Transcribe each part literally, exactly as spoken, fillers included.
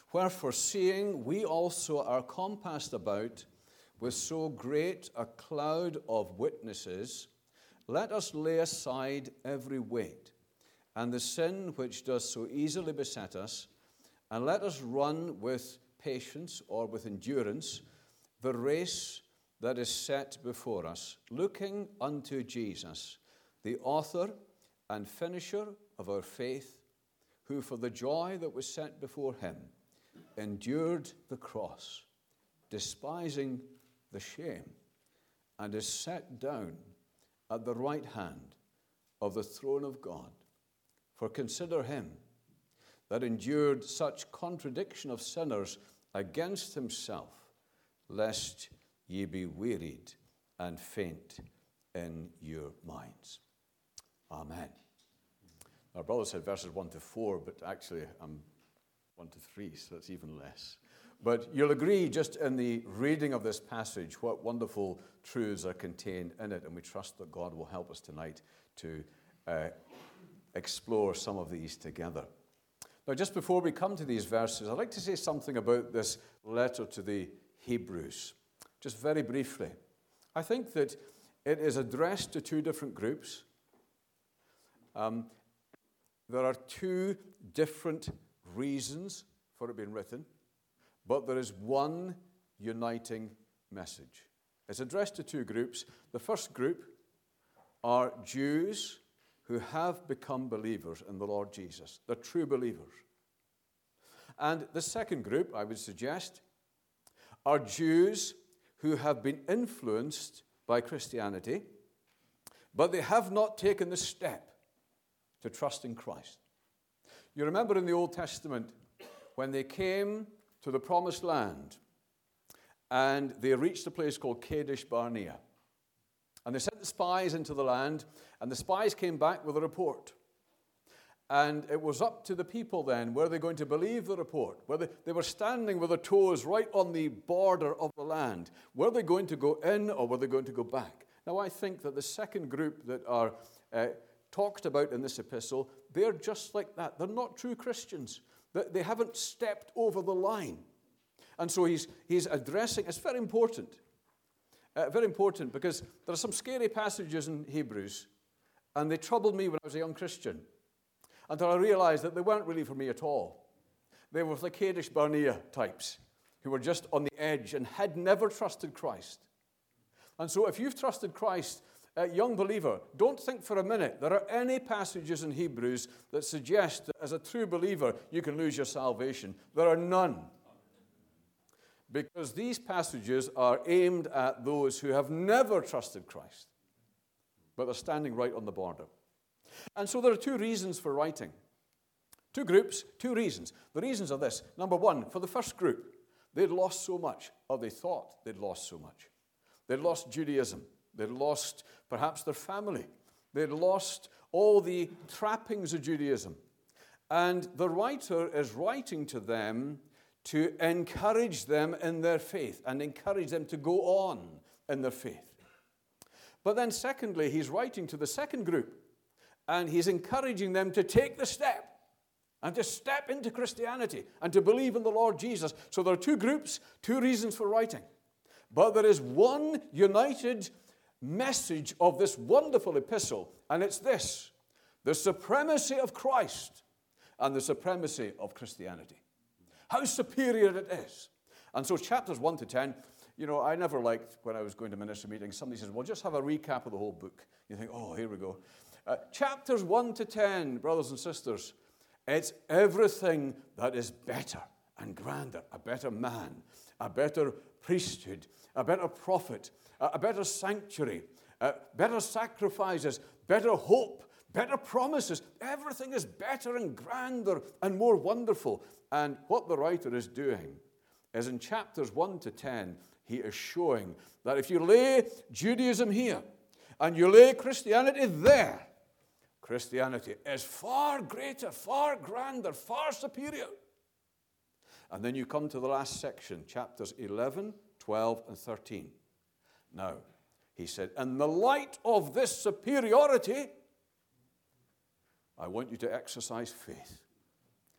Wherefore, seeing we also are compassed about with so great a cloud of witnesses, let us lay aside every weight, and the sin which does so easily beset us, and let us run with patience or with endurance the race that is set before us, looking unto Jesus, the author and finisher of our faith, who for the joy that was set before him endured the cross, despising the shame, and is set down at the right hand of the throne of God. For consider him that endured such contradiction of sinners against himself, lest ye be wearied and faint in your minds. Amen. Our brother said verses one to four, but actually I'm one to three, so it's even less. But you'll agree just in the reading of this passage what wonderful truths are contained in it, and we trust that God will help us tonight to uh, explore some of these together. Now, just before we come to these verses, I'd like to say something about this letter to the Hebrews, just very briefly. I think that it is addressed to two different groups. Um, there are two different reasons for it being written, but there is one uniting message. It's addressed to two groups. The first group are Jews who have become believers in the Lord Jesus. They're true believers. And the second group, I would suggest, are Jews who have been influenced by Christianity, but they have not taken the step to trust in Christ. You remember in the Old Testament when they came to the Promised Land and they reached a place called Kadesh Barnea. And they sent the spies into the land, and the spies came back with a report. And it was up to the people then, were they going to believe the report? Whether they were standing with their toes right on the border of the land. Were they going to go in or were they going to go back? Now I think that the second group that are uh, talked about in this epistle, they're just like that. They're not true Christians. They haven't stepped over the line. And so he's, he's addressing, it's very important. Uh, very important because there are some scary passages in Hebrews, and they troubled me when I was a young Christian, until I realized that they weren't really for me at all. They were the Kadesh Barnea types who were just on the edge and had never trusted Christ. And so if you've trusted Christ, uh, young believer, don't think for a minute there are any passages in Hebrews that suggest that as a true believer you can lose your salvation. There are none. Because these passages are aimed at those who have never trusted Christ, but they're standing right on the border. And so there are two reasons for writing. Two groups, two reasons. The reasons are this. Number one, for the first group, they'd lost so much, or they thought they'd lost so much. They'd lost Judaism. They'd lost perhaps their family. They'd lost all the trappings of Judaism. And the writer is writing to them to encourage them in their faith and encourage them to go on in their faith. But then secondly, he's writing to the second group, and he's encouraging them to take the step and to step into Christianity and to believe in the Lord Jesus. So there are two groups, two reasons for writing. But there is one united message of this wonderful epistle, and it's this: the supremacy of Christ and the supremacy of Christianity. How superior it is. And so chapters one to ten, you know, I never liked when I was going to ministry meetings, somebody says, well, just have a recap of the whole book. You think, oh, here we go. Uh, chapters one to ten, brothers and sisters, it's everything that is better and grander. A better man, a better priesthood, a better prophet, a, a better sanctuary, uh, better sacrifices, better hope, better promises. Everything is better and grander and more wonderful. And what the writer is doing is in chapters one to ten, he is showing that if you lay Judaism here and you lay Christianity there, Christianity is far greater, far grander, far superior. And then you come to the last section, chapters eleven, twelve, and thirteen. Now, he said, in the light of this superiority, I want you to exercise faith.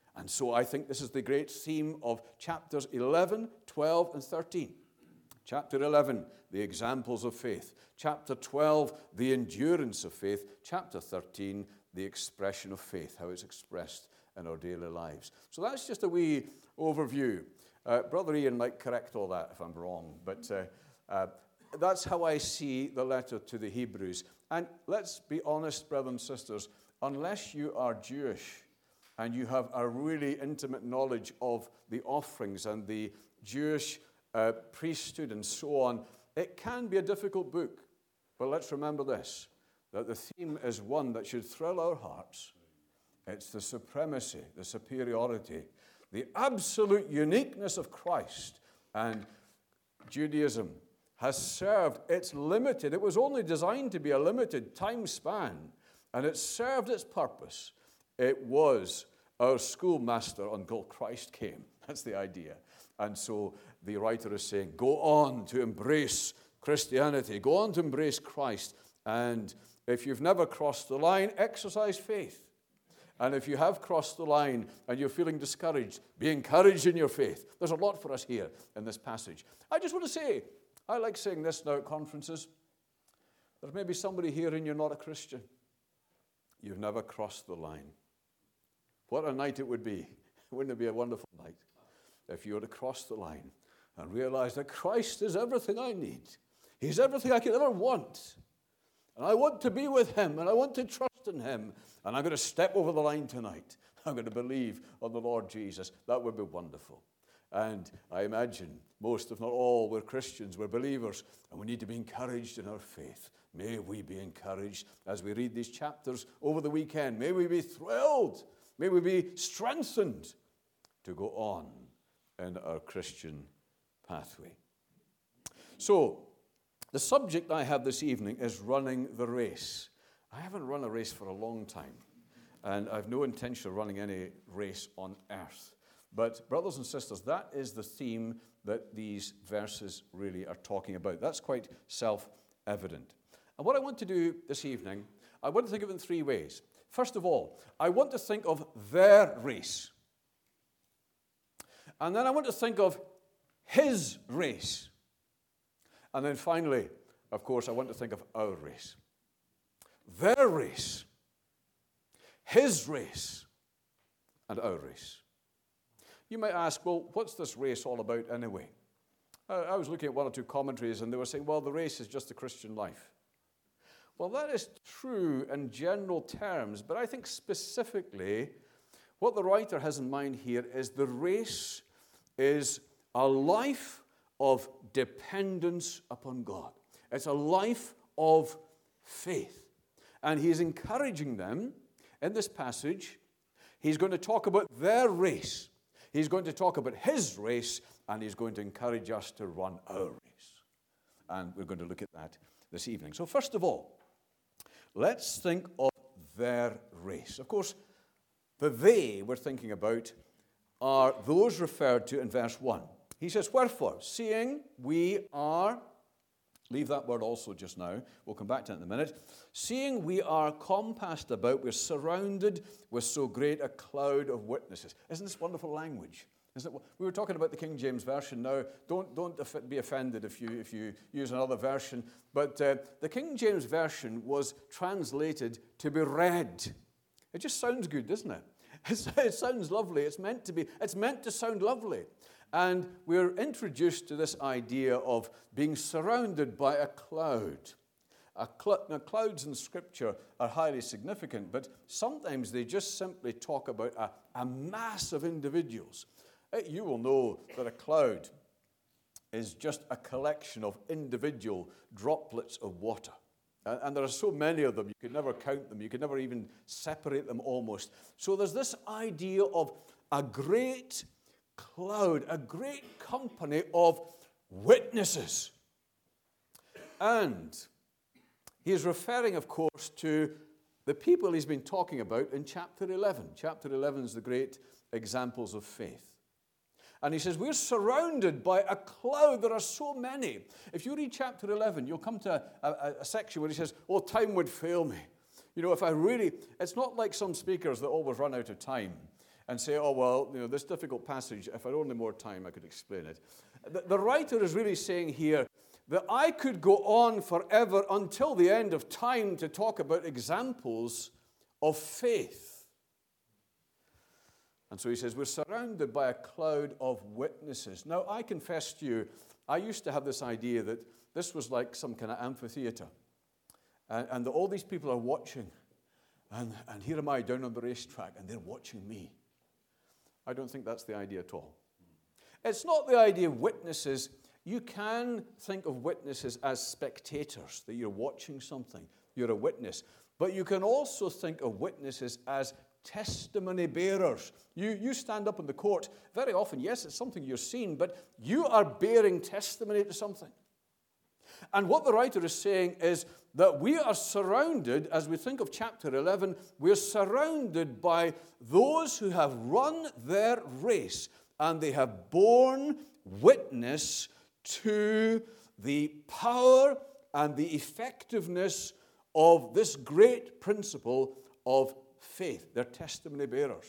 And so I think this is the great theme of chapters eleven, twelve, and thirteen. Chapter eleven, the examples of faith. Chapter twelve, the endurance of faith. Chapter thirteen, the expression of faith, how it's expressed in our daily lives. So that's just a wee overview. Uh, Brother Ian might correct all that if I'm wrong, but uh, uh, that's how I see the letter to the Hebrews. And let's be honest, brothers and sisters, unless you are Jewish and you have a really intimate knowledge of the offerings and the Jewish uh, priesthood and so on, it can be a difficult book. But let's remember this, that the theme is one that should thrill our hearts. It's the supremacy, the superiority, the absolute uniqueness of Christ. And Judaism has served its limited, it was only designed to be a limited time span, and it served its purpose. It was our schoolmaster until Christ came. That's the idea. And so the writer is saying, go on to embrace Christianity, go on to embrace Christ. And if you've never crossed the line, exercise faith. And if you have crossed the line and you're feeling discouraged, be encouraged in your faith. There's a lot for us here in this passage. I just want to say, I like saying this now at conferences. There's maybe somebody here and you're not a Christian. You've never crossed the line. What a night it would be. Wouldn't it be a wonderful night if you were to cross the line and realize that Christ is everything I need. He's everything I could ever want. And I want to be with him, and I want to trust in him. And I'm going to step over the line tonight. I'm going to believe on the Lord Jesus. That would be wonderful. And I imagine most, if not all, we're Christians, we're believers, and we need to be encouraged in our faith. May we be encouraged as we read these chapters over the weekend. May we be thrilled. May we be strengthened to go on in our Christian pathway. So, the subject I have this evening is running the race. I haven't run a race for a long time, and I have no intention of running any race on earth. But, brothers and sisters, that is the theme that these verses really are talking about. That's quite self-evident. And what I want to do this evening, I want to think of it in three ways. First of all, I want to think of their race. And then I want to think of his race. And then finally, of course, I want to think of our race. Their race, his race, and our race. You might ask, well, what's this race all about anyway? I was looking at one or two commentaries, and they were saying, well, the race is just the Christian life. Well, that is true in general terms, but I think specifically what the writer has in mind here is the race is a life of dependence upon God. It's a life of faith. And he's encouraging them in this passage. He's going to talk about their race. He's going to talk about his race, and he's going to encourage us to run our race. And we're going to look at that this evening. So first of all, let's think of their race. Of course, the they we're thinking about are those referred to in verse one. He says, wherefore, seeing we are, leave that word also just now, we'll come back to it in a minute. Seeing we are compassed about, we're surrounded with so great a cloud of witnesses. Isn't this wonderful language? Isn't it? We were talking about the King James Version now. Don't, don't be offended if you, if you use another version. But uh, the King James Version was translated to be read. It just sounds good, doesn't it? It's, it sounds lovely. It's meant to be. It's meant to sound lovely. And we're introduced to this idea of being surrounded by a cloud. A cl- now, clouds in Scripture are highly significant, but sometimes they just simply talk about a, a mass of individuals. Uh, You will know that a cloud is just a collection of individual droplets of water. And, and there are so many of them, you could never count them. You could never even separate them almost. So there's this idea of a great cloud, a great company of witnesses. And he is referring, of course, to the people he's been talking about in chapter eleven. Chapter eleven is the great examples of faith. And he says, we're surrounded by a cloud. There are so many. If you read chapter eleven, you'll come to a, a, a section where he says, oh, time would fail me. You know, if I really, it's not like some speakers that always run out of time. and say, oh, well, you know, this difficult passage, if I had only more time, I could explain it. The, the writer is really saying here that I could go on forever until the end of time to talk about examples of faith. And so he says, we're surrounded by a cloud of witnesses. Now, I confess to you, I used to have this idea that this was like some kind of amphitheater. And, and that all these people are watching. And, and here am I down on the racetrack, and they're watching me. I don't think that's the idea at all. It's not the idea of witnesses. You can think of witnesses as spectators, that you're watching something. You're a witness. But you can also think of witnesses as testimony bearers. You, you stand up in the court. Very often, yes, it's something you're seeing, but you are bearing testimony to something. And what the writer is saying is that we are surrounded, as we think of chapter eleven, we're surrounded by those who have run their race and they have borne witness to the power and the effectiveness of this great principle of faith. They're testimony bearers.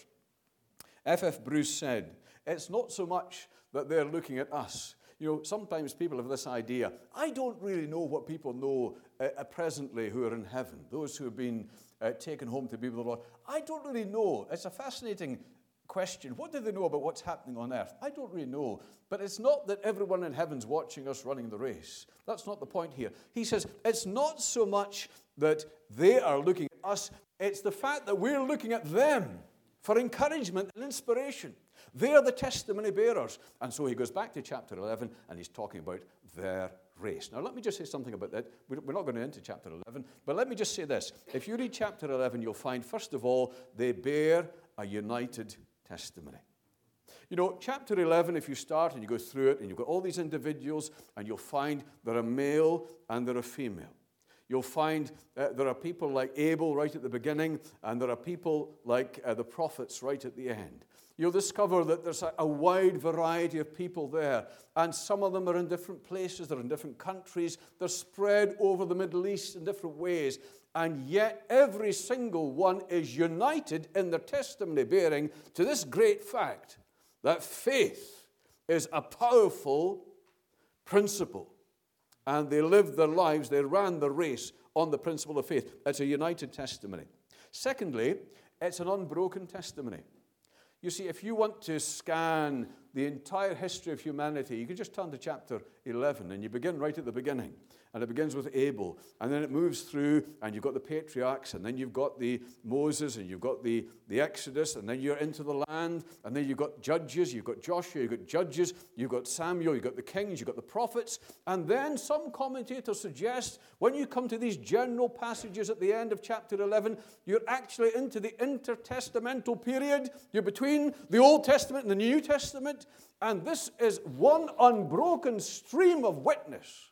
F F Bruce said, it's not so much that they're looking at us. You know, sometimes people have this idea, I don't really know what people know uh, presently who are in heaven, those who have been uh, taken home to be with the Lord. I don't really know. It's a fascinating question. What do they know about what's happening on earth? I don't really know. But it's not that everyone in heaven's watching us running the race. That's not the point here. He says, it's not so much that they are looking at us, it's the fact that we're looking at them for encouragement and inspiration. They are the testimony bearers. And so he goes back to chapter eleven, and he's talking about their race. Now, let me just say something about that. We're not going into chapter eleven, but let me just say this. If you read chapter eleven, you'll find, first of all, they bear a united testimony. You know, chapter eleven, if you start and you go through it, and you've got all these individuals, and you'll find they're a male and they're a female. You'll find uh, there are people like Abel right at the beginning, and there are people like uh, the prophets right at the end. You'll discover that there's a, a wide variety of people there, and some of them are in different places, they're in different countries, they're spread over the Middle East in different ways, and yet every single one is united in their testimony bearing to this great fact that faith is a powerful principle. And they lived their lives, they ran the race on the principle of faith. It's a united testimony. Secondly, it's an unbroken testimony. You see, if you want to scan the entire history of humanity, you can just turn to chapter eleven, and you begin right at the beginning. And it begins with Abel, and then it moves through, and you've got the patriarchs, and then you've got the Moses, and you've got the, the Exodus, and then you're into the land, and then you've got Judges, you've got Joshua, you've got Judges, you've got Samuel, you've got the kings, you've got the prophets, and then some commentators suggest when you come to these general passages at the end of chapter eleven, you're actually into the intertestamental period. You're between the Old Testament and the New Testament, and this is one unbroken stream of witness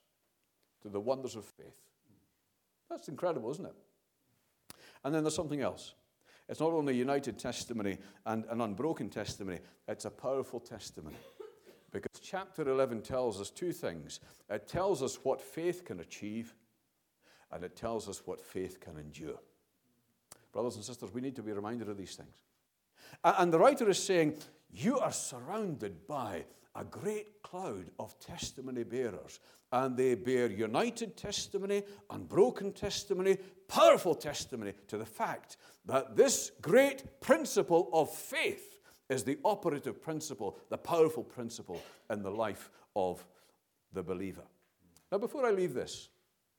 to the wonders of faith. That's incredible, isn't it? And then there's something else. It's not only a united testimony and an unbroken testimony, it's a powerful testimony. Because chapter eleven tells us two things. It tells us what faith can achieve, and it tells us what faith can endure. Brothers and sisters, we need to be reminded of these things. And the writer is saying, you are surrounded by a great cloud of testimony bearers, and they bear united testimony, unbroken testimony, powerful testimony to the fact that this great principle of faith is the operative principle, the powerful principle in the life of the believer. Now, before I leave this,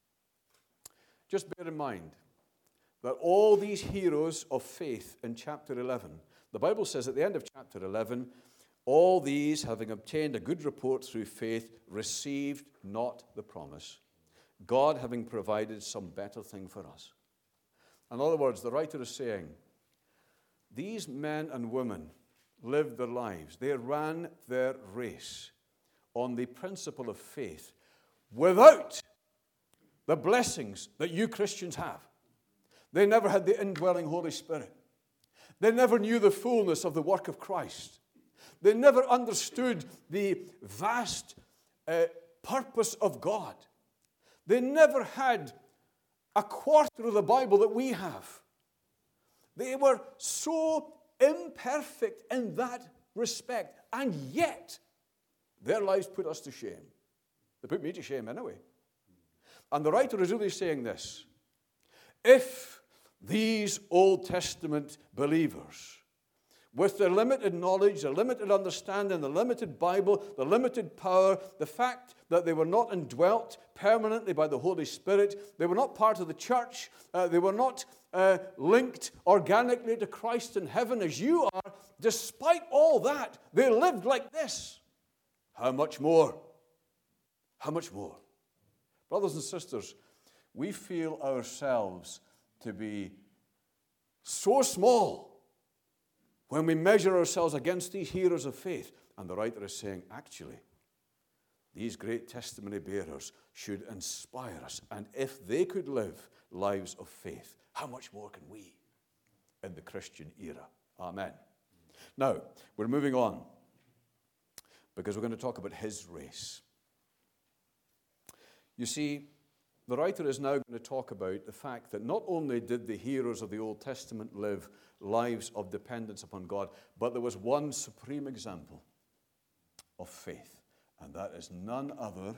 just bear in mind that all these heroes of faith in chapter eleven, the Bible says at the end of chapter eleven, all these, having obtained a good report through faith, received not the promise, God having provided some better thing for us. In other words, the writer is saying, these men and women lived their lives. They ran their race on the principle of faith without the blessings that you Christians have. They never had the indwelling Holy Spirit. They never knew the fullness of the work of Christ. They never understood the vast uh, purpose of God. They never had a quarter of the Bible that we have. They were so imperfect in that respect, and yet their lives put us to shame. They put me to shame anyway. And the writer is really saying this: if these Old Testament believers, with their limited knowledge, their limited understanding, the limited Bible, the limited power, the fact that they were not indwelt permanently by the Holy Spirit, they were not part of the church, uh, they were not uh, linked organically to Christ in heaven as you are, despite all that, they lived like this. How much more? How much more? Brothers and sisters, we feel ourselves to be so small when we measure ourselves against these heroes of faith. And the writer is saying, actually, these great testimony bearers should inspire us. And if they could live lives of faith, how much more can we in the Christian era? Amen. Now, we're moving on because we're going to talk about his race. You see, the writer is now going to talk about the fact that not only did the heroes of the Old Testament live lives of dependence upon God, but there was one supreme example of faith, and that is none other,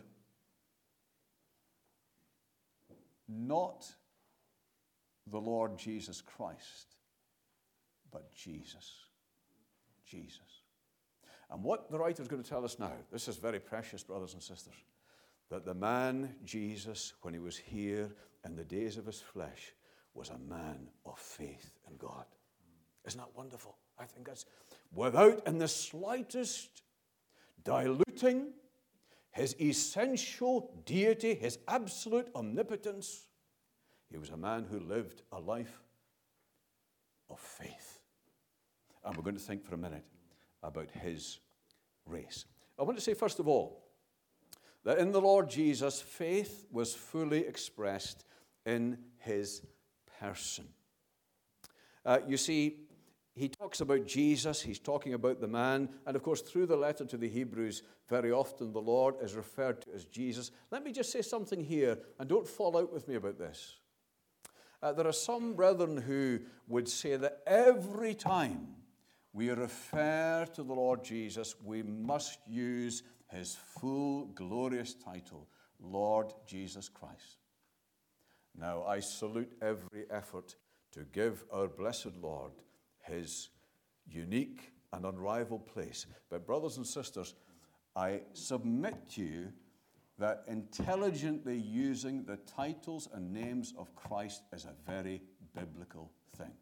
not the Lord Jesus Christ, but Jesus. Jesus. And what the writer is going to tell us now, this is very precious, brothers and sisters, that the man Jesus, when he was here in the days of his flesh, was a man of faith in God. Isn't that wonderful? I think that's without in the slightest diluting his essential deity, his absolute omnipotence. He was a man who lived a life of faith. And we're going to think for a minute about his race. I want to say, first of all, that in the Lord Jesus, faith was fully expressed in his person. Uh, you see, he talks about Jesus, he's talking about the man, and of course, through the letter to the Hebrews, very often the Lord is referred to as Jesus. Let me just say something here, and don't fall out with me about this. Uh, there are some brethren who would say that every time we refer to the Lord Jesus, we must use his full glorious title, Lord Jesus Christ. Now, I salute every effort to give our blessed Lord his unique and unrivaled place. But brothers and sisters, I submit to you that intelligently using the titles and names of Christ is a very biblical thing.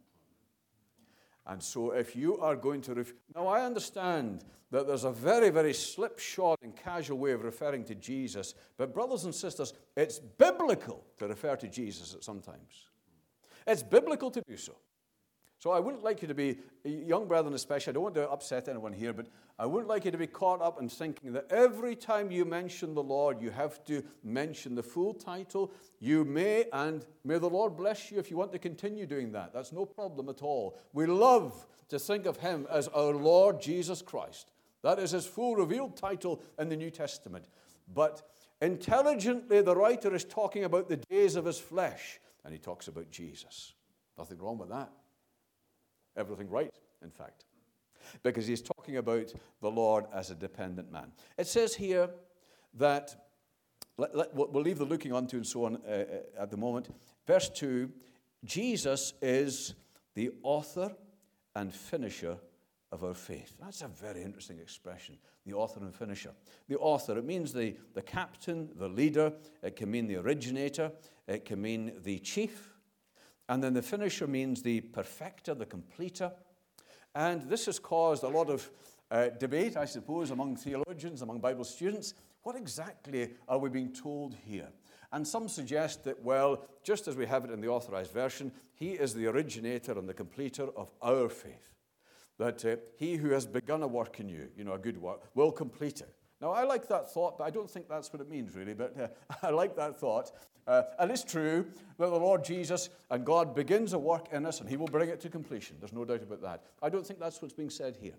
And so if you are going to... Ref- now, I understand that there's a very, very slipshod and casual way of referring to Jesus, but brothers and sisters, it's biblical to refer to Jesus at some times. It's biblical to do so. So I wouldn't like you to be, young brethren especially, I don't want to upset anyone here, but I wouldn't like you to be caught up in thinking that every time you mention the Lord, you have to mention the full title. You may, and may the Lord bless you if you want to continue doing that. That's no problem at all. We love to think of him as our Lord Jesus Christ. That is his full revealed title in the New Testament. But intelligently, the writer is talking about the days of his flesh, and he talks about Jesus. Nothing wrong with that. Everything right, in fact, because he's talking about the Lord as a dependent man. It says here that, let, let, we'll leave the looking onto and so on uh, at the moment. Verse two, Jesus is the author and finisher of our faith. That's a very interesting expression, the author and finisher. The author, it means the, the captain, the leader. It can mean the originator. It can mean the chief. And then the finisher means the perfecter, the completer. And this has caused a lot of uh, debate, I suppose, among theologians, among Bible students. What exactly are we being told here? And some suggest that, well, just as we have it in the Authorized Version, he is the originator and the completer of our faith. That uh, he who has begun a work in you, you know, a good work, will complete it. Now, I like that thought, but I don't think that's what it means, really. But uh, I like that thought. Uh, and it's true that the Lord Jesus and God begins a work in us, and he will bring it to completion. There's no doubt about that. I don't think that's what's being said here.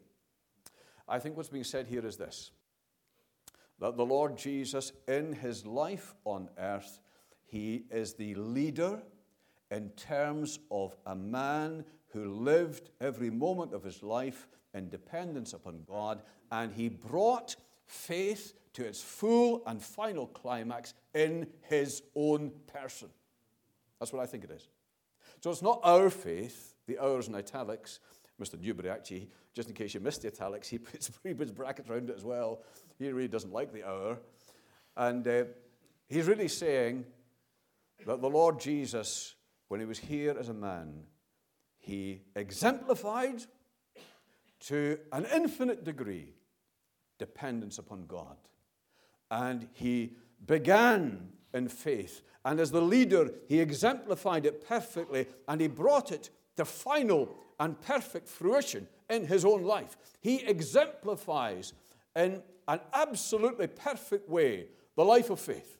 I think what's being said here is this, that the Lord Jesus, in his life on earth, he is the leader in terms of a man who lived every moment of his life in dependence upon God, and he brought faith to its full and final climax in his own person. That's what I think it is. So it's not our faith, the ours in italics. Mister Newberry, actually, just in case you missed the italics, he puts, he puts brackets around it as well. He really doesn't like the our. And uh, he's really saying that the Lord Jesus, when he was here as a man, he exemplified to an infinite degree dependence upon God. And he began in faith. And as the leader, he exemplified it perfectly, and he brought it to final and perfect fruition in his own life. He exemplifies in an absolutely perfect way the life of faith.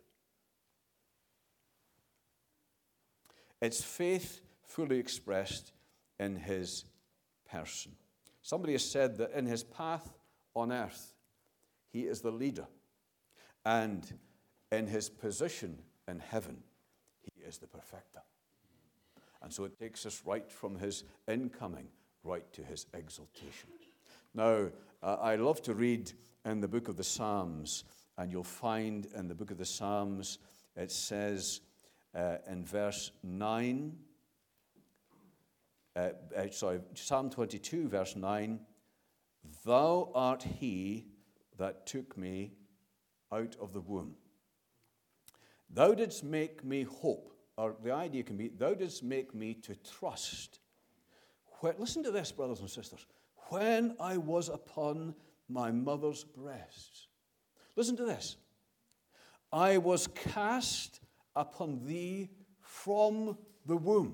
It's faith fully expressed in his person. Somebody has said that in his path on earth, he is the leader. And in his position in heaven, he is the perfecter. And so it takes us right from his incoming right to his exaltation. Now, uh, I love to read in the book of the Psalms, and you'll find in the book of the Psalms, it says uh, in verse nine, uh, uh, sorry, Psalm twenty-two, verse nine, "Thou art he that took me out of the womb. Thou didst make me hope," or the idea can be, "Thou didst make me to trust." When, listen to this, brothers and sisters. "When I was upon my mother's breasts." Listen to this. "I was cast upon thee from the womb.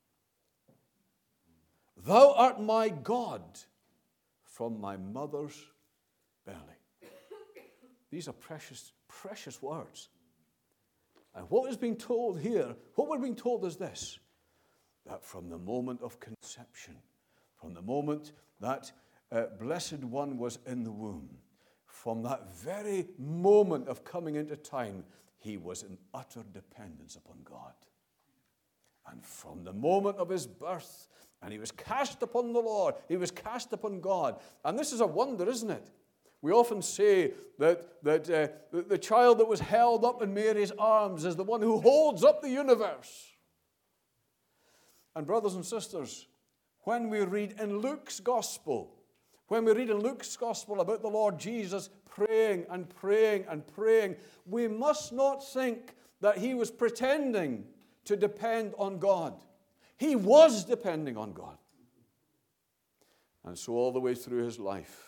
Thou art my God from my mother's belly." These are precious, precious words. And what is being told here, what we're being told is this, that from the moment of conception, from the moment that uh, Blessed One was in the womb, from that very moment of coming into time, he was in utter dependence upon God. And from the moment of his birth, and he was cast upon the Lord, he was cast upon God. And this is a wonder, isn't it? We often say that, that uh, the, the child that was held up in Mary's arms is the one who holds up the universe. And brothers and sisters, when we read in Luke's gospel, when we read in Luke's gospel about the Lord Jesus praying and praying and praying, we must not think that he was pretending to depend on God. He was depending on God. And so all the way through his life,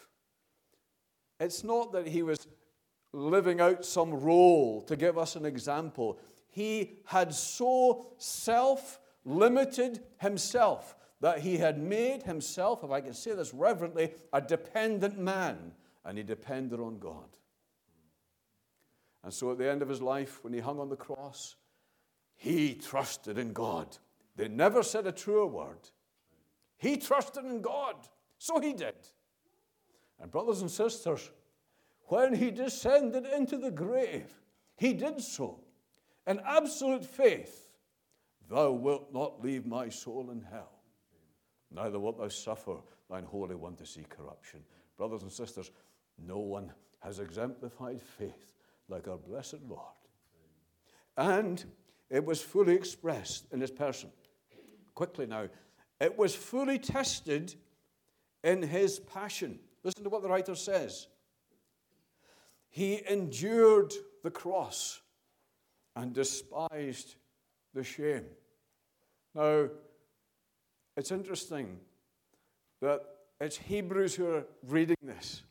it's not that he was living out some role to give us an example. He had so self-limited himself that he had made himself, if I can say this reverently, a dependent man, and he depended on God. And so at the end of his life, when he hung on the cross, he trusted in God. They never said a truer word. He trusted in God, so he did. And brothers and sisters, when he descended into the grave, he did so in absolute faith. "Thou wilt not leave my soul in hell, neither wilt thou suffer thine Holy One to see corruption." Brothers and sisters, no one has exemplified faith like our blessed Lord. And it was fully expressed in his person. Quickly now, it was fully tested in his passion. Listen to what the writer says. "He endured the cross and despised the shame." Now, it's interesting that it's Hebrews who are reading this.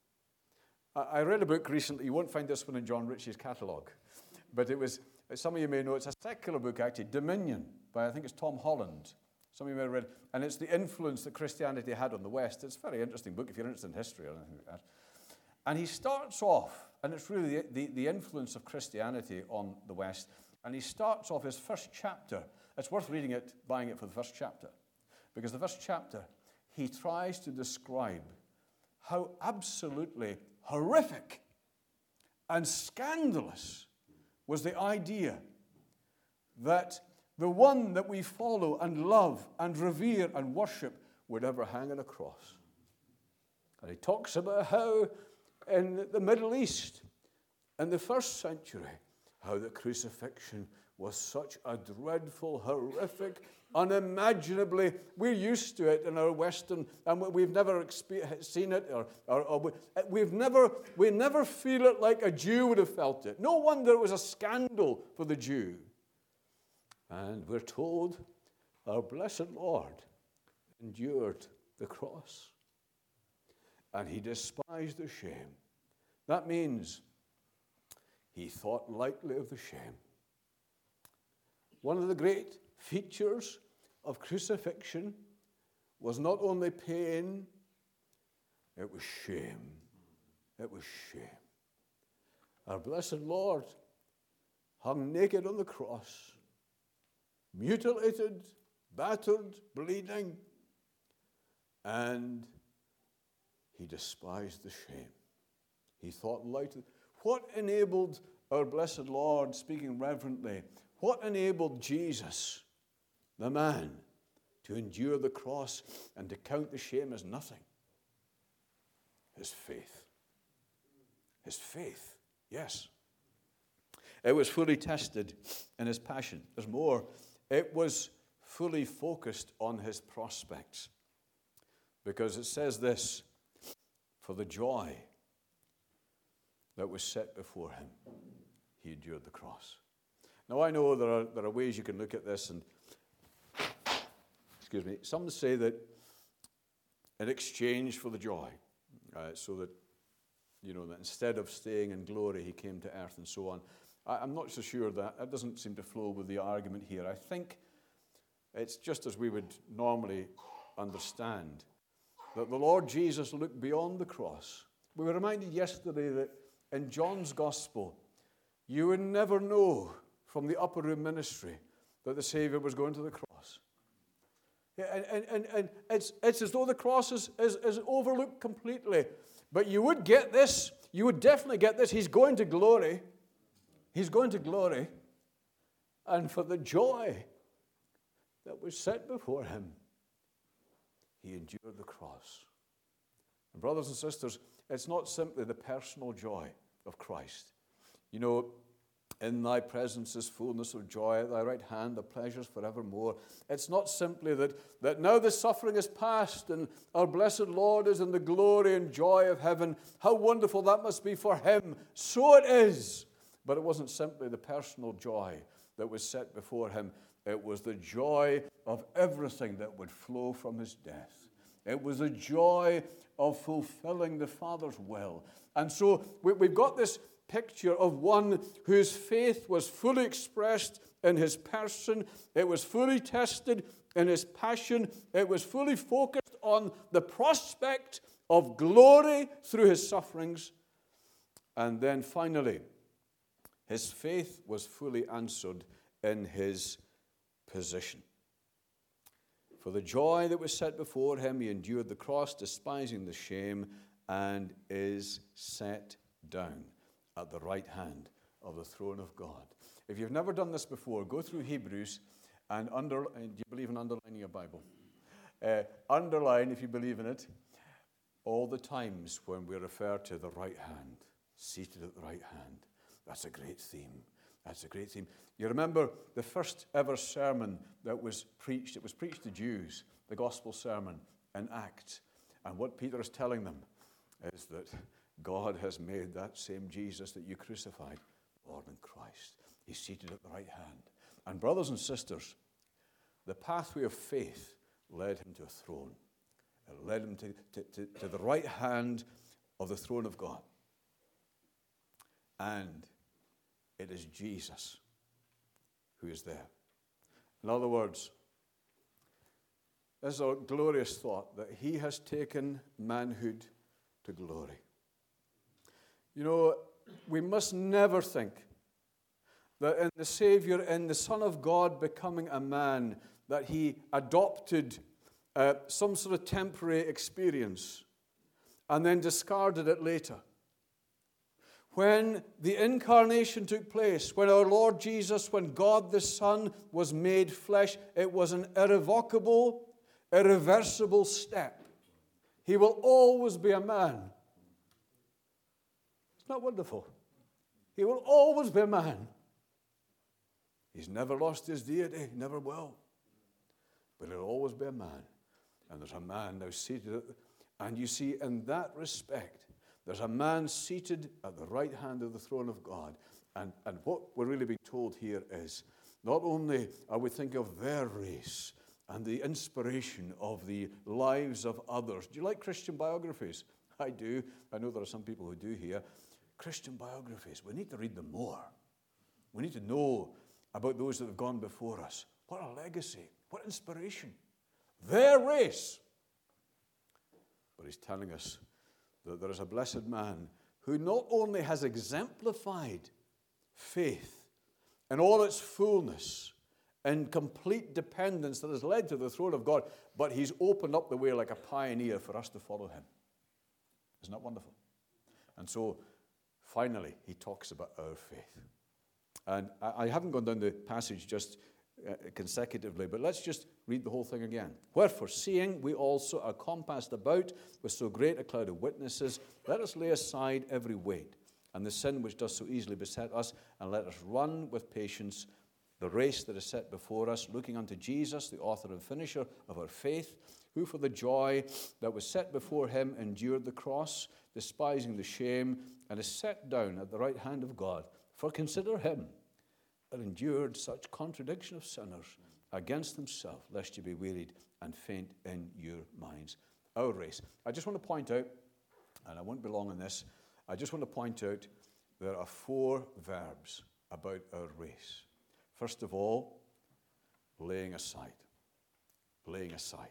I read a book recently. You won't find this one in John Ritchie's catalogue. But it was, some of you may know, it's a secular book actually, Dominion, by I think it's Tom Holland. Some of you may have read, and it's the influence that Christianity had on the West. It's a very interesting book if you're interested in history or anything like that. And he starts off, and it's really the, the, the influence of Christianity on the West, and he starts off his first chapter. It's worth reading it, buying it for the first chapter, because the first chapter, he tries to describe how absolutely horrific and scandalous was the idea that the one that we follow and love and revere and worship, would ever hang on a cross. And he talks about how in the Middle East, in the first century, how the crucifixion was such a dreadful, horrific, unimaginably, we're used to it in our Western, and we've never expe- seen it, or, or, or we, we've never, we never feel it like a Jew would have felt it. No wonder it was a scandal for the Jew. And we're told our blessed Lord endured the cross, and he despised the shame. That means he thought lightly of the shame. One of the great features of crucifixion was not only pain, it was shame. It was shame. Our blessed Lord hung naked on the cross, mutilated, battered, bleeding, and he despised the shame. He thought lightly. What enabled our blessed Lord, speaking reverently, what enabled Jesus, the man, to endure the cross and to count the shame as nothing? His faith. His faith, yes. It was fully tested in his passion. There's more. It was fully focused on his prospects. Because it says this, for the joy that was set before him, he endured the cross. Now, I know there are, there are ways you can look at this, and, excuse me, some say that in exchange for the joy, uh, so that, you know, that instead of staying in glory, he came to earth and so on. I, I'm not so sure that, that doesn't seem to flow with the argument here. I think it's just as we would normally understand, that the Lord Jesus looked beyond the cross. We were reminded yesterday that in John's Gospel, you would never know from the upper room ministry that the Savior was going to the cross. And, and, and, and it's, it's as though the cross is, is, is overlooked completely. But you would get this, you would definitely get this. He's going to glory. He's going to glory. And for the joy that was set before him, he endured the cross. And brothers and sisters, it's not simply the personal joy of Christ. You know, in thy presence is fullness of joy, at thy right hand the pleasures forevermore. It's not simply that, that now the suffering is past and our blessed Lord is in the glory and joy of heaven. How wonderful that must be for him. So it is. But it wasn't simply the personal joy that was set before him. It was the joy of everything that would flow from his death. It was the joy of fulfilling the Father's will. And so we, we've got this picture of one whose faith was fully expressed in his person. It was fully tested in his passion. It was fully focused on the prospect of glory through his sufferings. And then finally, his faith was fully answered in his position. For the joy that was set before him, he endured the cross, despising the shame, and is set down at the right hand of the throne of God. If you've never done this before, go through Hebrews and under. Do you believe in underlining your Bible? Uh, underline, if you believe in it, all the times when we refer to the right hand, seated at the right hand. That's a great theme. That's a great theme. You remember the first ever sermon that was preached, it was preached to Jews, the gospel sermon in Acts. And what Peter is telling them is that God has made that same Jesus that you crucified, Lord and Christ. He's seated at the right hand. And brothers and sisters, the pathway of faith led him to a throne. It led him to, to, to, to the right hand of the throne of God. And it is Jesus who is there. In other words, this is a glorious thought that he has taken manhood to glory. You know, we must never think that in the Savior, in the Son of God becoming a man, that he adopted uh, some sort of temporary experience and then discarded it later. when the incarnation took place, when our Lord Jesus, when God the Son was made flesh, it was an irrevocable, irreversible step. He will always be a man. Isn't that wonderful? He will always be a man. He's never lost his deity, never will. But he'll always be a man. And there's a man now seated at the, and you see, in that respect, there's a man seated at the right hand of the throne of God. And, and what we're really being told here is, not only are we thinking of their race and the inspiration of the lives of others. Do you like Christian biographies? I do. I know there are some people who do here. Christian biographies, we need to read them more. We need to know about those that have gone before us. What a legacy. What inspiration. Their race. But he's telling us that there is a blessed man who not only has exemplified faith in all its fullness and complete dependence that has led to the throne of God, but he's opened up the way like a pioneer for us to follow him. Isn't that wonderful? And so, finally, he talks about our faith. And I, I haven't gone down the passage just uh, consecutively, but let's just read the whole thing again. Wherefore, seeing we also are compassed about with so great a cloud of witnesses, let us lay aside every weight and the sin which does so easily beset us, and let us run with patience the race that is set before us, looking unto Jesus, the author and finisher of our faith, who for the joy that was set before him endured the cross, despising the shame, and is set down at the right hand of God. For consider him that endured such contradiction of sinners against himself, lest you be wearied and faint in your minds. Our race. I just want to point out, and I won't be long on this, I just want to point out there are four verbs about our race. First of all, laying aside. Laying aside.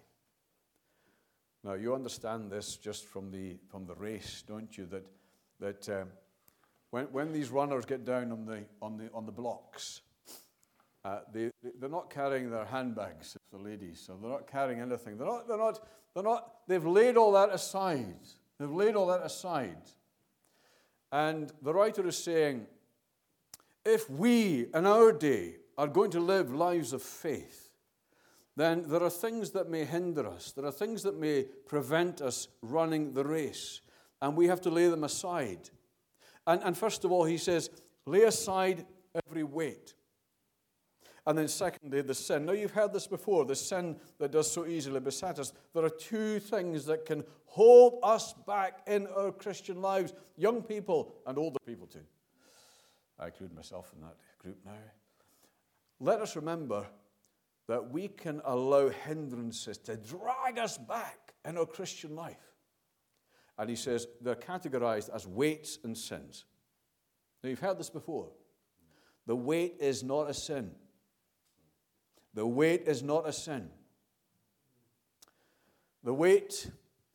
Now, you understand this just from the from the race, don't you? That that um, when when these runners get down on the on the on the blocks, uh, they they're not carrying their handbags. It's the ladies, so they're not carrying anything. They're not. They're not. They're not. They've laid all that aside. They've laid all that aside. And the writer is saying, if we in our day are going to live lives of faith, then there are things that may hinder us. There are things that may prevent us running the race. And we have to lay them aside. And, and first of all, he says, lay aside every weight. And then secondly, the sin. Now, you've heard this before, the sin that does so easily beset us. There are two things that can hold us back in our Christian lives, young people and older people too. I include myself in that group now. Let us remember that we can allow hindrances to drag us back in our Christian life. And he says they're categorized as weights and sins. Now, you've heard this before. The weight is not a sin. The weight is not a sin. The weight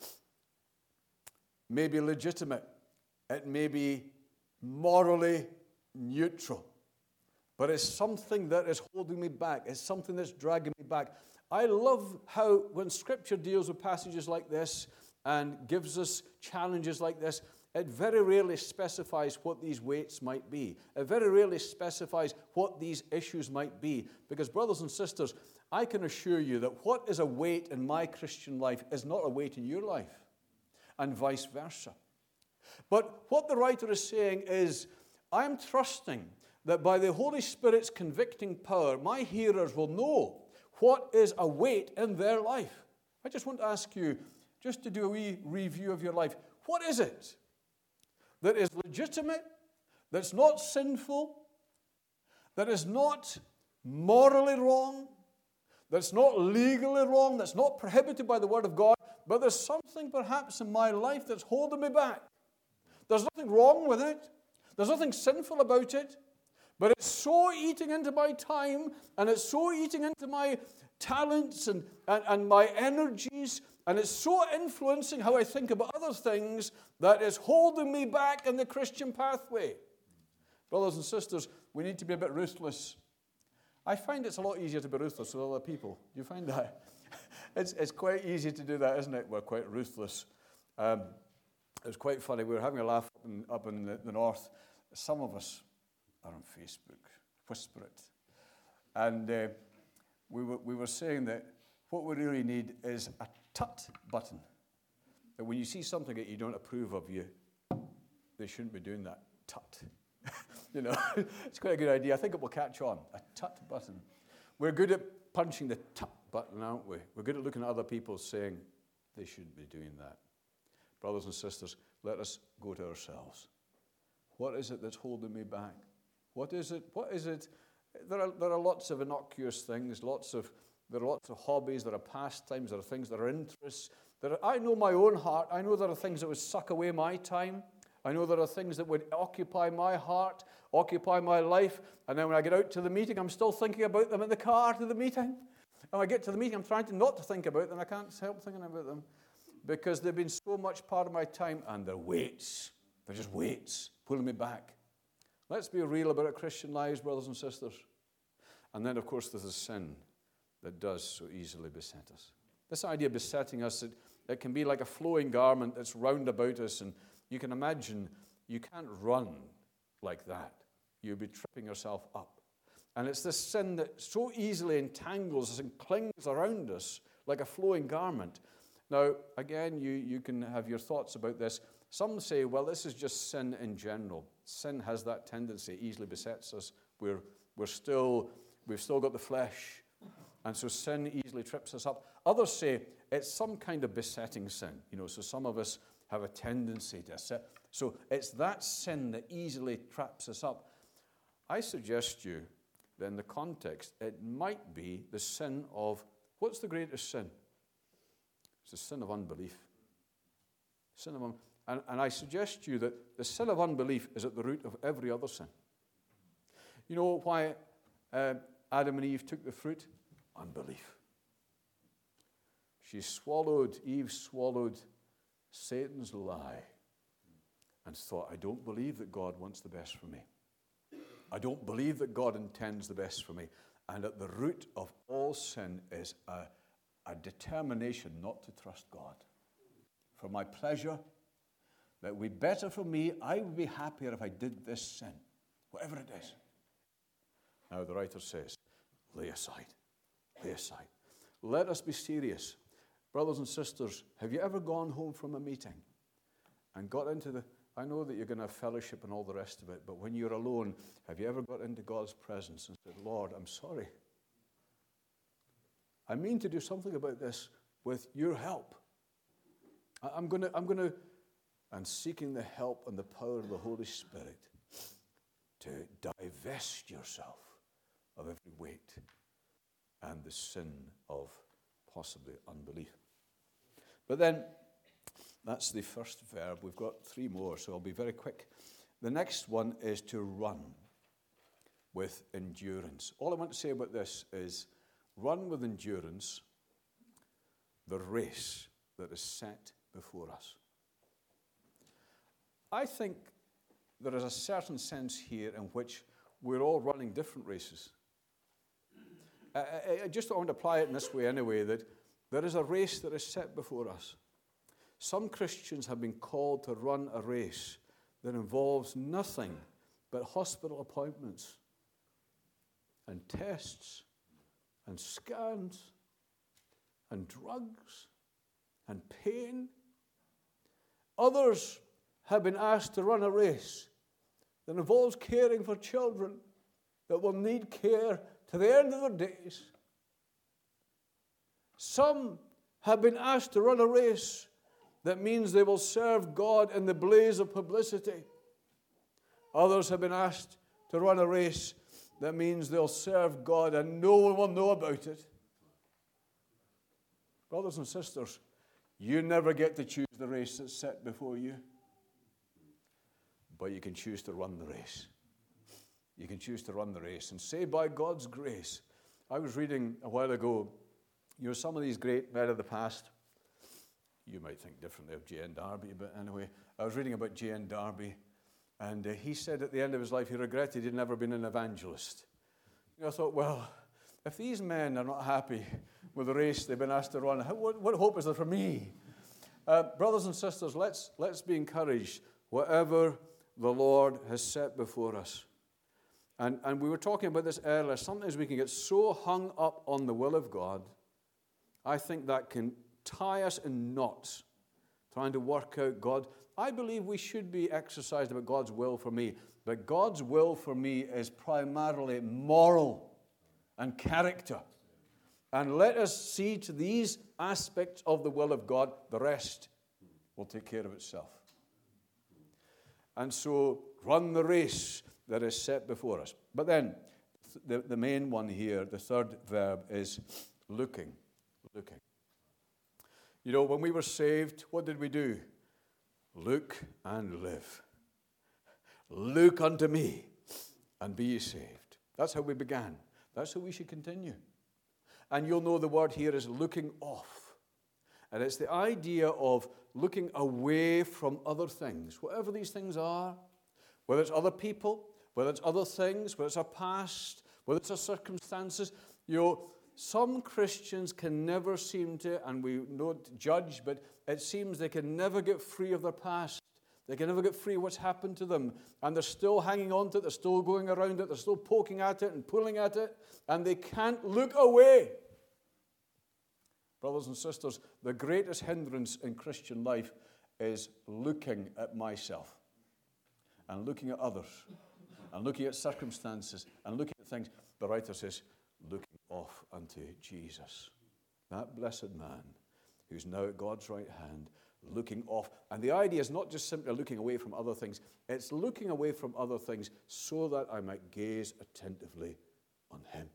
may be legitimate. It may be morally neutral. But it's something that is holding me back. It's something that's dragging me back. I love how when Scripture deals with passages like this and gives us challenges like this, it very rarely specifies what these weights might be. It very rarely specifies what these issues might be. Because, brothers and sisters, I can assure you that what is a weight in my Christian life is not a weight in your life, and vice versa. But what the writer is saying is, I'm trusting that by the Holy Spirit's convicting power, my hearers will know what is a weight in their life. I just want to ask you, just to do a wee review of your life, what is it that is legitimate, that's not sinful, that is not morally wrong, that's not legally wrong, that's not prohibited by the Word of God, but there's something perhaps in my life that's holding me back. There's nothing wrong with it. There's nothing sinful about it. But it's so eating into my time, and it's so eating into my talents and, and, and my energies, and it's so influencing how I think about other things that is holding me back in the Christian pathway. Brothers and sisters, we need to be a bit ruthless. I find it's a lot easier to be ruthless with other people. Do you find that? It's, it's quite easy to do that, isn't it? We're quite ruthless. Um, it was quite funny. We were having a laugh up in, up in the, the north. Some of us are on Facebook, whisper it. And uh, we, were, we were saying that what we really need is a tut button. That when you see something that you don't approve of, you, they shouldn't be doing that. Tut. You know, it's quite a good idea. I think it will catch on. A tut button. We're good at punching the tut button, aren't we? We're good at looking at other people saying, they shouldn't be doing that. Brothers and sisters, let us go to ourselves. What is it that's holding me back? What is it? What is it? There are, there are lots of innocuous things, lots of, there are lots of hobbies, there are pastimes, there are things that are interests. There are, I know my own heart. I know there are things that would suck away my time. I know there are things that would occupy my heart, occupy my life. And then when I get out to the meeting, I'm still thinking about them in the car to the meeting. And when I get to the meeting, I'm trying to not to think about them. I can't help thinking about them because they've been so much part of my time, and they're weights. They're just weights pulling me back. Let's be real about our Christian lives, brothers and sisters. And then, of course, there's the sin that does so easily beset us. This idea of besetting us, it, it can be like a flowing garment that's round about us, and you can imagine you can't run like that. You'll be tripping yourself up. And it's this sin that so easily entangles us and clings around us like a flowing garment. Now, again, you, you can have your thoughts about this. Some say, well, this is just sin in general. Sin has that tendency, it easily besets us. We're, we're still, we've still got the flesh. And so sin easily trips us up. Others say it's some kind of besetting sin. You know, so some of us have a tendency to set. So it's that sin that easily traps us up. I suggest you that in the context, it might be the sin of, what's the greatest sin? It's the sin of unbelief. Sin of un- and, and I suggest to you that the sin of unbelief is at the root of every other sin. You know why uh, Adam and Eve took the fruit? Unbelief. She swallowed, Eve swallowed Satan's lie and thought, I don't believe that God wants the best for me. I don't believe that God intends the best for me. And at the root of all sin is a, a determination not to trust God. For my pleasure, that would be better for me, I would be happier if I did this sin, whatever it is. Now the writer says, lay aside, lay aside. Let us be serious. Brothers and sisters, have you ever gone home from a meeting and got into the, I know that you're going to have fellowship and all the rest of it, but when you're alone, have you ever got into God's presence and said, Lord, I'm sorry. I mean to do something about this with your help. I'm going to, I'm going to, and seeking the help and the power of the Holy Spirit to divest yourself of every weight and the sin of possibly unbelief. But then, that's the first verb. We've got three more, so I'll be very quick. The next one is to run with endurance. All I want to say about this is run with endurance the race that is set before us. I think there is a certain sense here in which we're all running different races. I, I, I just want to apply it in this way anyway, that there is a race that is set before us. Some Christians have been called to run a race that involves nothing but hospital appointments and tests and scans and drugs and pain. Others have been asked to run a race that involves caring for children that will need care to the end of their days. Some have been asked to run a race that means they will serve God in the blaze of publicity. Others have been asked to run a race that means they'll serve God and no one will know about it. Brothers and sisters, you never get to choose the race that's set before you. But you can choose to run the race. You can choose to run the race and say, by God's grace. I was reading a while ago, you know, some of these great men of the past. You might think differently of J N Darby, but anyway, I was reading about J N Darby, and uh, he said at the end of his life he regretted he'd never been an evangelist. You know, I thought, well, if these men are not happy with the race they've been asked to run, how, what, what hope is there for me? Uh, brothers and sisters, let's, let's be encouraged, whatever the Lord has set before us. And, and we were talking about this earlier. Sometimes we can get so hung up on the will of God, I think that can tie us in knots, trying to work out God. I believe we should be exercised about God's will for me, but God's will for me is primarily moral and character. And let us see to these aspects of the will of God. The rest will take care of itself. And so, run the race that is set before us. But then, the, the main one here, the third verb, is looking. Looking. You know, when we were saved, what did we do? Look and live. Look unto me and be ye saved. That's how we began. That's how we should continue. And you'll know the word here is looking off. And it's the idea of looking away from other things, whatever these things are, whether it's other people, whether it's other things, whether it's our past, whether it's our circumstances. You know, some Christians can never seem to, and we don't judge, but it seems they can never get free of their past. They can never get free of what's happened to them. And they're still hanging on to it. They're still going around it. They're still poking at it and pulling at it. And they can't look away. Brothers and sisters, the greatest hindrance in Christian life is looking at myself and looking at others and looking at circumstances and looking at things. The writer says, looking off unto Jesus, that blessed man who's now at God's right hand, looking off. And the idea is not just simply looking away from other things. It's looking away from other things so that I might gaze attentively on him.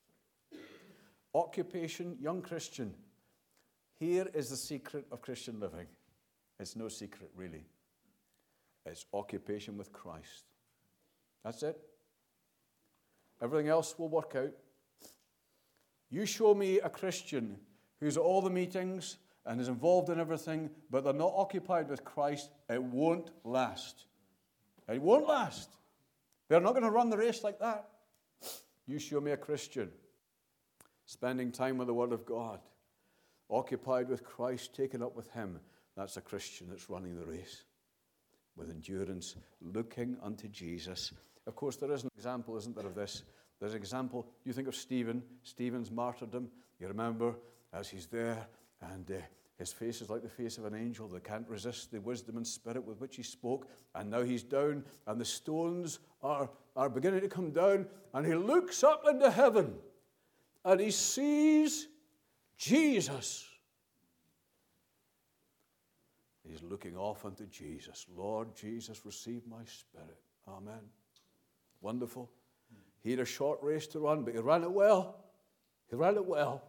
Occupation, young Christian. Here is the secret of Christian living. It's no secret, really. It's occupation with Christ. That's it. Everything else will work out. You show me a Christian who's at all the meetings and is involved in everything, but they're not occupied with Christ, it won't last. It won't last. They're not going to run the race like that. You show me a Christian spending time with the Word of God, occupied with Christ, taken up with Him. That's a Christian that's running the race with endurance, looking unto Jesus. Of course, there is an example, isn't there, of this? There's an example. You think of Stephen, Stephen's martyrdom. You remember as he's there, and uh, his face is like the face of an angel. They can't resist the wisdom and spirit with which he spoke. And now he's down, and the stones are, are beginning to come down, and he looks up into heaven, and he sees Jesus. He's looking off unto Jesus. Lord Jesus, receive my spirit. Amen. Wonderful. He had a short race to run, but he ran it well. He ran it well.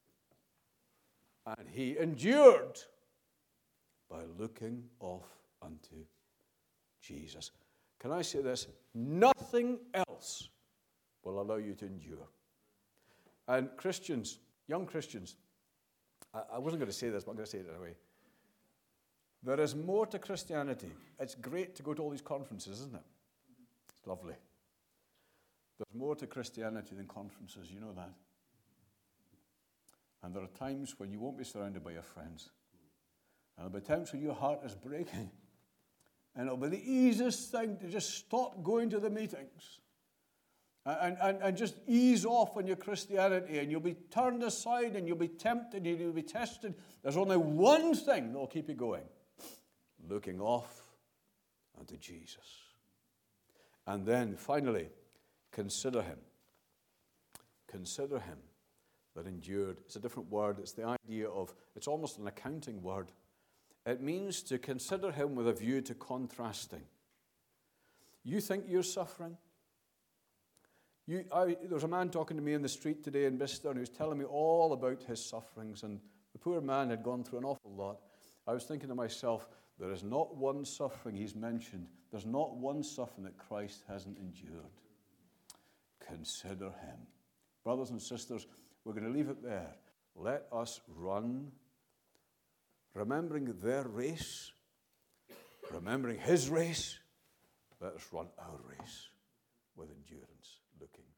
And he endured by looking off unto Jesus. Can I say this? Nothing else will allow you to endure. And Christians, young Christians, I, I wasn't going to say this, but I'm going to say it anyway. There is more to Christianity. It's great to go to all these conferences, isn't it? It's lovely. There's more to Christianity than conferences, you know that. And there are times when you won't be surrounded by your friends. And there'll be times when your heart is breaking. And it'll be the easiest thing to just stop going to the meetings. And, and, and just ease off on your Christianity. And you'll be turned aside and you'll be tempted and you'll be tested. There's only one thing that will keep you going. Looking off unto Jesus. And then, finally, consider him. Consider him that endured. It's a different word. It's the idea of, it's almost an accounting word. It means to consider him with a view to contrasting. You think you're suffering? You, I, there was a man talking to me in the street today in Bicester, and he was telling me all about his sufferings, and the poor man had gone through an awful lot. I was thinking to myself, there is not one suffering he's mentioned. There's not one suffering that Christ hasn't endured. Consider him. Brothers and sisters, we're going to leave it there. Let us run, remembering their race, remembering his race. Let us run our race with endurance, looking